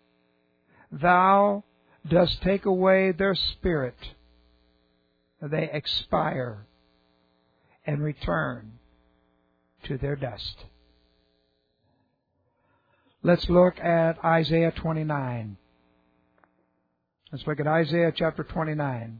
A: Thou dost take away their spirit, they expire and return to their dust. Let's look at Isaiah twenty-nine. Let's look at Isaiah chapter twenty-nine.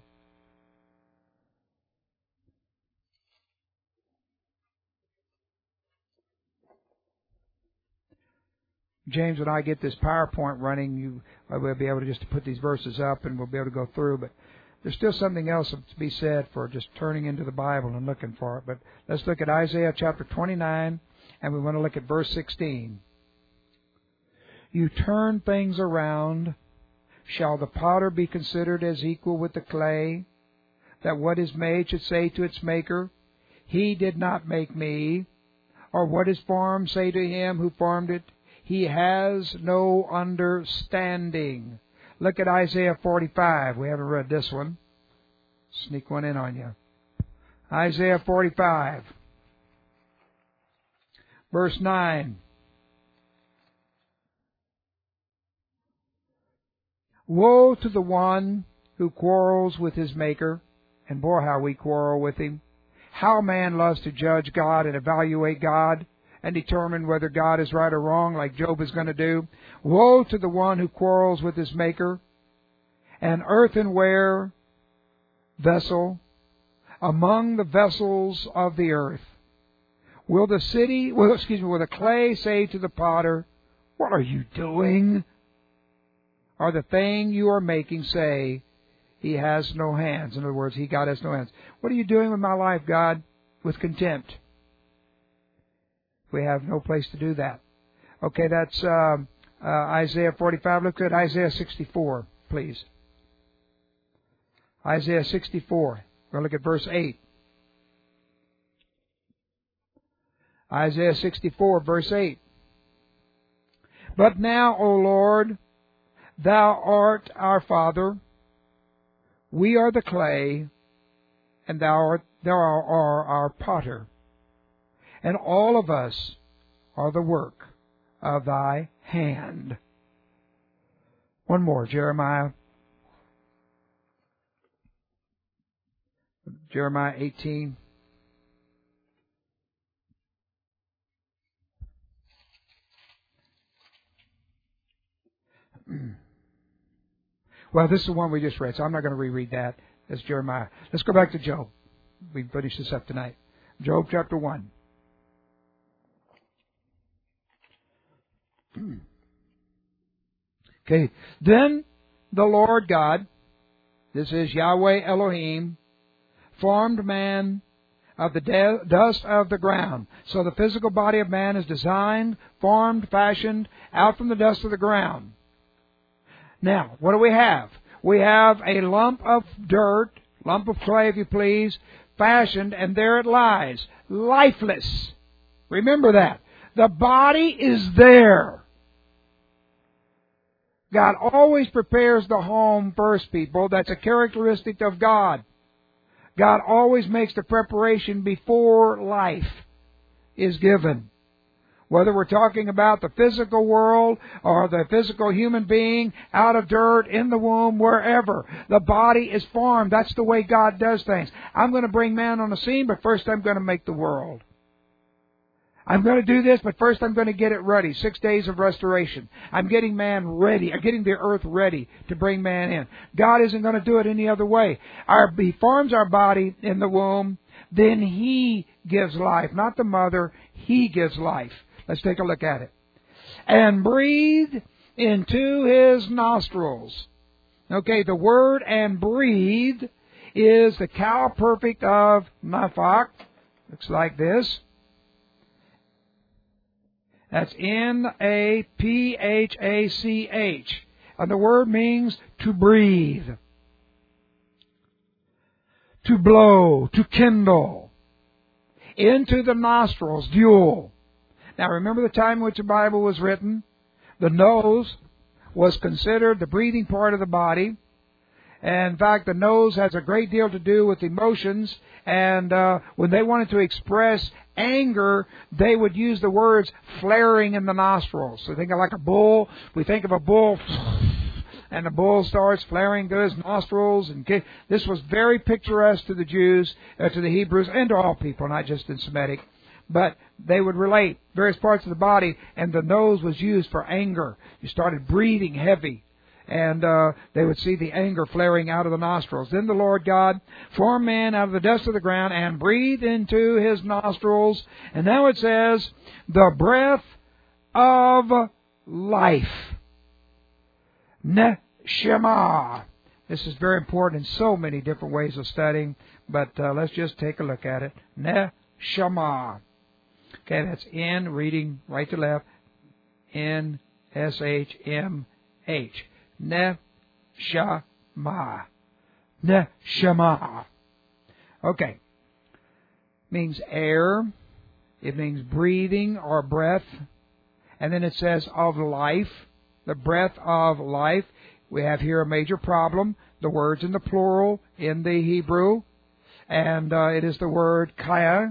A: James, when I get this PowerPoint running, you will be able to just put these verses up and we'll be able to go through. But there's still something else to be said for just turning into the Bible and looking for it. But let's look at Isaiah chapter twenty-nine, and we want to look at verse sixteen. You turn things around. Shall the potter be considered as equal with the clay, that what is made should say to its maker, He did not make me? Or what is formed say to him who formed it, He has no understanding. Look at Isaiah forty-five. We haven't read this one. Sneak one in on you. Isaiah forty-five, verse nine. Woe to the one who quarrels with his Maker, and boy, how we quarrel with Him. How man loves to judge God and evaluate God and determine whether God is right or wrong, like Job is going to do. Woe to the one who quarrels with his Maker. An earthenware vessel among the vessels of the earth. Will the city, well, excuse me, will the clay say to the potter, What are you doing? Or the thing you are making say, He has no hands. In other words, He, God, has no hands. What are you doing with my life, God? With contempt. We have no place to do that. Okay, that's uh, uh, Isaiah forty-five. Look at Isaiah sixty-four, please. Isaiah sixty-four. We're going to look at verse eight. Isaiah sixty-four, verse eight. But now, O Lord, Thou art our Father. We are the clay, and Thou art, Thou art our potter. And all of us are the work of Thy hand. One more, Jeremiah. Jeremiah eighteen. Well, this is the one we just read, so I'm not going to reread that. That's Jeremiah. Let's go back to Job. We finish this up tonight. Job chapter one. Okay. Then the Lord God, this is Yahweh Elohim, formed man of the de- dust of the ground. So the physical body of man is designed, formed, fashioned out from the dust of the ground. Now, what do we have? We have a lump of dirt, lump of clay, if you please, fashioned, and there it lies, lifeless. Remember that. The body is there. God always prepares the home first, people. That's a characteristic of God. God always makes the preparation before life is given. Whether we're talking about the physical world or the physical human being out of dirt, in the womb, wherever. The body is formed. That's the way God does things. I'm going to bring man on the scene, but first I'm going to make the world. I'm going to do this, but first I'm going to get it ready. Six days of restoration. I'm getting man ready. I'm getting the earth ready to bring man in. God isn't going to do it any other way. Our, he forms our body in the womb. Then He gives life. Not the mother. He gives life. Let's take a look at it. And breathe into His nostrils. Okay, the word and breathe is the cow perfect of Naphak. Looks like this. That's N A P H A C H. And the word means to breathe. To blow, to kindle. Into the nostrils, dual. Now remember the time in which the Bible was written? The nose was considered the breathing part of the body. And in fact, the nose has a great deal to do with emotions. And uh, when they wanted to express anger, they would use the words flaring in the nostrils. So think of like a bull. We think of a bull, and the bull starts flaring to his nostrils. And this was very picturesque to the Jews, uh, to the Hebrews, and to all people, not just in Semitic. But they would relate various parts of the body, and the nose was used for anger. You started breathing heavy. And uh, they would see the anger flaring out of the nostrils. Then the Lord God formed man out of the dust of the ground and breathed into his nostrils. And now it says, the breath of life. Neshama. This is very important in so many different ways of studying, but uh, let's just take a look at it. Neshama. Okay, that's N, reading right to left, N S H M H. Neshama. Neshama. Okay. Means air. It means breathing or breath. And then it says of life. The breath of life. We have here a major problem. The word's in the plural in the Hebrew. And uh, it is the word kaya.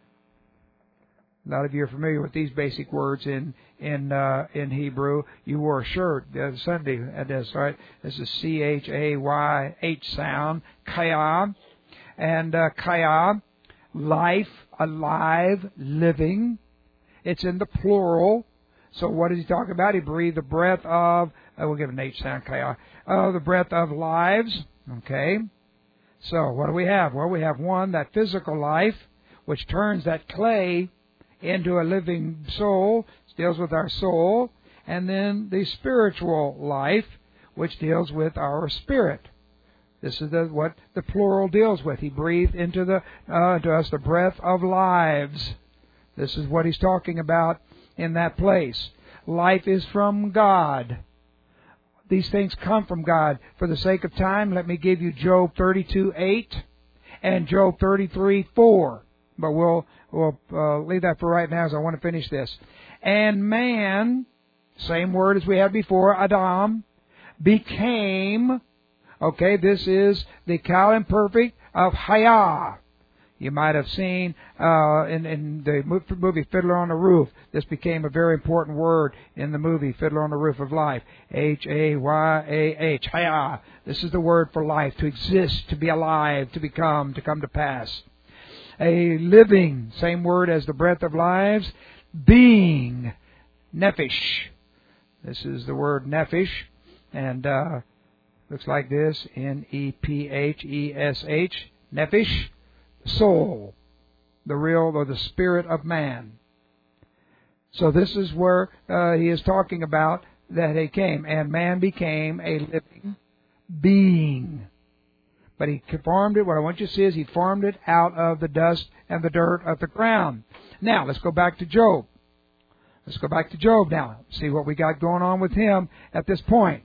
A: A lot of you are familiar with these basic words in in uh, in Hebrew. You wore a shirt the other Sunday at this, right? This is C H A Y H sound, kaya, and uh, kaya, life, alive, living. It's in the plural. So what is he talking about? He breathed the breath of. Uh, we'll give an H sound, kaya. Uh, the breath of lives. Okay. So what do we have? Well, we have one, that physical life, which turns that clay into a living soul, deals with our soul, and then the spiritual life, which deals with our spirit. This is the, what the plural deals with. He breathed into the uh, to us the breath of lives. This is what he's talking about in that place. Life is from God. These things come from God. For the sake of time, let me give you Job thirty-two eight and Job thirty-three four. But we'll we'll uh, leave that for right now, as I want to finish this. And man, same word as we had before, Adam, became. Okay, this is the Cal imperfect of Haya. You might have seen uh, in, in the movie Fiddler on the Roof. This became a very important word in the movie Fiddler on the Roof of Life. H A Y A H. Haya. This is the word for life, to exist, to be alive, to become, to come to pass. A living, same word as the breath of lives, being, nephesh. This is the word nephesh, and uh, looks like this, N E P H E S H, nephesh, soul, the real or the spirit of man. So this is where uh, he is talking about that he came, and man became a living being. But he formed it, what I want you to see is he formed it out of the dust and the dirt of the ground. Now, let's go back to Job. Let's go back to Job now. See what we got going on with him at this point.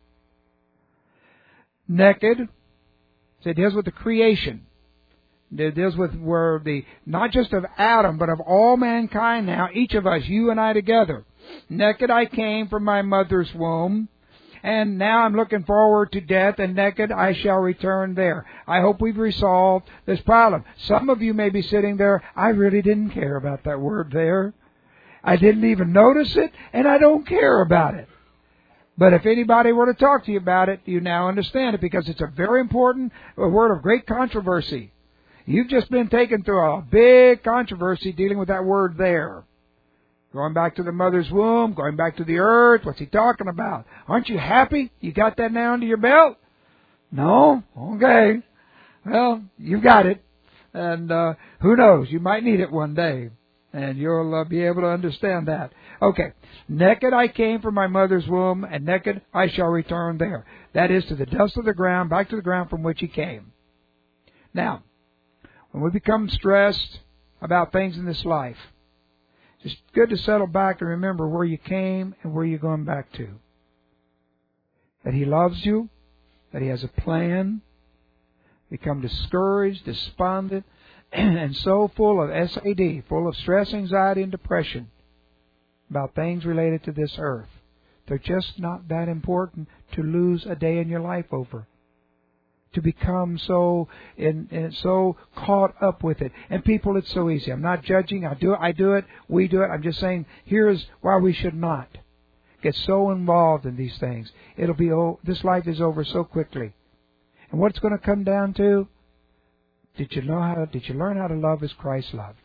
A: Naked. So it deals with the creation. It deals with where the, not just of Adam, but of all mankind now, each of us, you and I together. Naked I came from my mother's womb. And now I'm looking forward to death, and naked I shall return there. I hope we've resolved this problem. Some of you may be sitting there, I really didn't care about that word there. I didn't even notice it, and I don't care about it. But if anybody were to talk to you about it, you now understand it, because it's a very important a word of great controversy. You've just been taken through a big controversy dealing with that word there. Going back to the mother's womb, going back to the earth. What's he talking about? Aren't you happy? You got that now under your belt? No? Okay. Well, you've got it. And uh, who knows? You might need it one day. And you'll uh, be able to understand that. Okay. Naked I came from my mother's womb, and naked I shall return there. That is to the dust of the ground, back to the ground from which he came. Now, when we become stressed about things in this life, it's good to settle back and remember where you came and where you're going back to. That He loves you, that He has a plan. Become discouraged, despondent, and so full of S A D, full of stress, anxiety, and depression about things related to this earth. They're just not that important to lose a day in your life over. to become so in, in so caught up with it. And people, it's so easy. I'm not judging. I do it. I do it. We do it. I'm just saying, here's why we should not get so involved in these things. It'll be oh, this life is over so quickly. And what it's going to come down to? Did you know how? Did you learn how to love as Christ loved?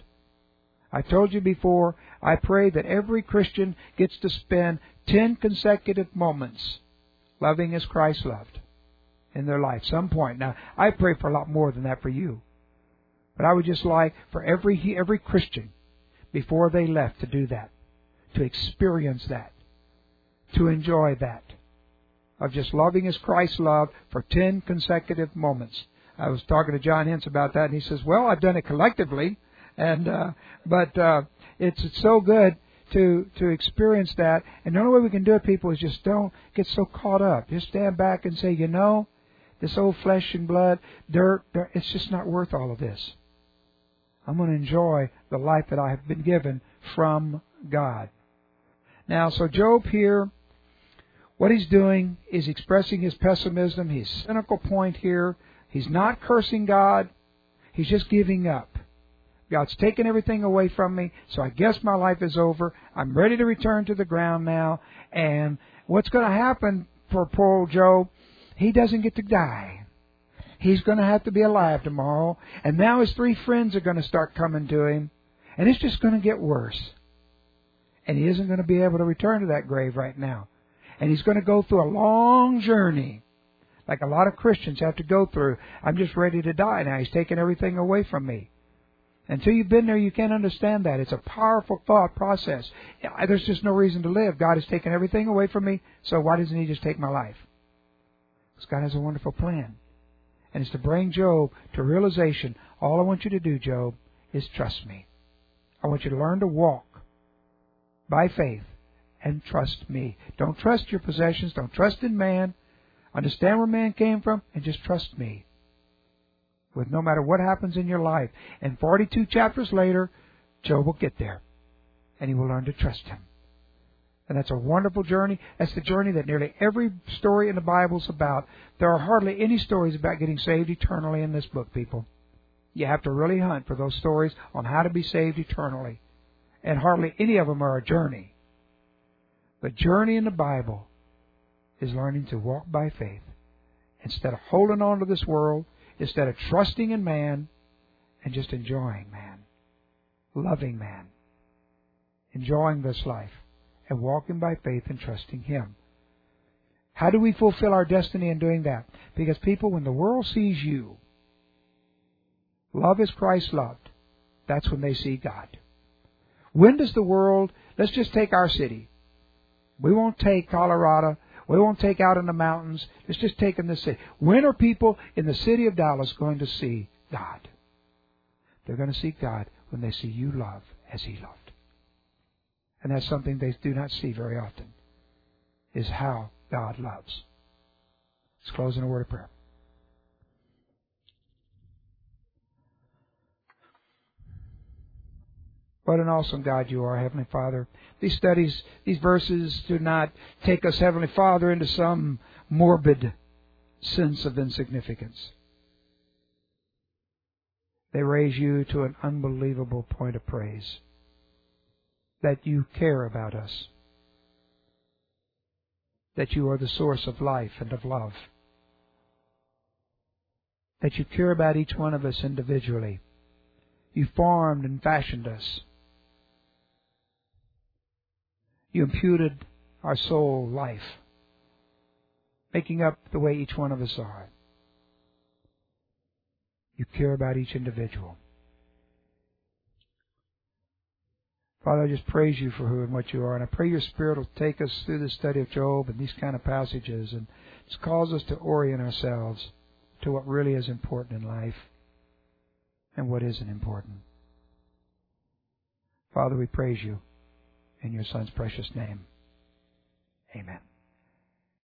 A: I told you before. I pray that every Christian gets to spend ten consecutive moments loving as Christ loved in their life, some point. Now, I pray for a lot more than that for you. But I would just like for every every Christian, before they left, to do that, to experience that, to enjoy that, of just loving as Christ loved for ten consecutive moments. I was talking to John Hintz about that, and he says, well, I've done it collectively, and uh, but uh, it's, it's so good to to experience that. And the only way we can do it, people, is just don't get so caught up. Just stand back and say, you know, this old flesh and blood, dirt, dirt, it's just not worth all of this. I'm going to enjoy the life that I have been given from God. Now, so Job here, what he's doing is expressing his pessimism, his cynical point here. He's not cursing God. He's just giving up. God's taken everything away from me, so I guess my life is over. I'm ready to return to the ground now. And what's going to happen for poor old Job? He doesn't get to die. He's going to have to be alive tomorrow. And now his three friends are going to start coming to him. And it's just going to get worse. And he isn't going to be able to return to that grave right now. And he's going to go through a long journey, like a lot of Christians have to go through. I'm just ready to die now. He's taken everything away from me. Until you've been there, you can't understand that. It's a powerful thought process. There's just no reason to live. God has taken everything away from me, so why doesn't He just take my life? Because God has a wonderful plan. And it's to bring Job to realization. All I want you to do, Job, is trust me. I want you to learn to walk by faith and trust me. Don't trust your possessions. Don't trust in man. Understand where man came from and just trust me. With no matter what happens in your life. And forty-two chapters later, Job will get there. And he will learn to trust Him. And that's a wonderful journey. That's the journey that nearly every story in the Bible is about. There are hardly any stories about getting saved eternally in this book, people. You have to really hunt for those stories on how to be saved eternally. And hardly any of them are a journey. The journey in the Bible is learning to walk by faith. Instead of holding on to this world, instead of trusting in man, and just enjoying man, loving man, enjoying this life, and walking by faith and trusting Him. How do we fulfill our destiny in doing that? Because people, when the world sees you, love as Christ loved, that's when they see God. When does the world, let's just take our city. We won't take Colorado. We won't take out in the mountains. Let's just take in the city. When are people in the city of Dallas going to see God? They're going to see God when they see you love as He loved. And that's something they do not see very often, is how God loves. Let's close in a word of prayer. What an awesome God you are, Heavenly Father. These studies, these verses do not take us, Heavenly Father, into some morbid sense of insignificance. They raise you to an unbelievable point of praise. That you care about us. That you are the source of life and of love. That you care about each one of us individually. You formed and fashioned us. You imputed our soul life, making up the way each one of us are. You care about each individual. Father, I just praise you for who and what you are, and I pray your Spirit will take us through the study of Job and these kind of passages and just cause us to orient ourselves to what really is important in life and what isn't important. Father, we praise you in your Son's precious name. Amen.